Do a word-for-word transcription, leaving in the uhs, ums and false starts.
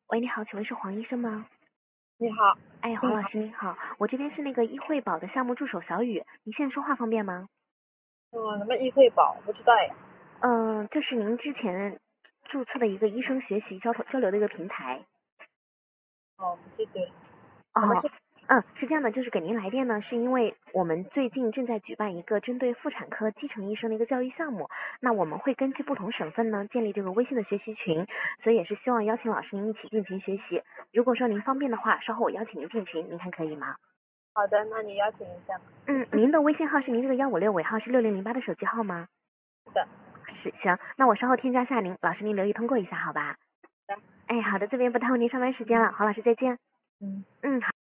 喂，你好，请问是黄医生吗？ 你好。 哎，黄老师您好，我这边是那个医惠保的项目助手小雨，您现在说话方便吗？ 嗯，什么易惠保？不知道呀。 嗯，这是您之前注册的一个医生学习交交流的一个平台。 哦，对对。什么哦， 事？ 嗯，是这样的，就是给您来电呢，是因为我们最近正在举办一个针对妇产科基层医生的一个教育项目，那我们会根据不同省份呢建立这个微信的学习群，所以也是希望邀请老师您一起进群学习。如果说您方便的话，稍后我邀请您进群，您看可以吗？ 好的，那你邀请一下。 嗯，您的微信号是您这个幺五六尾号是六零零八的手机号吗？ 是的。 是，行，那我稍后添加下您，老师您留意通过一下，好吧？ 的。 哎，好的，这边不耽误您上班时间了，黄老师再见。 嗯。 嗯，好。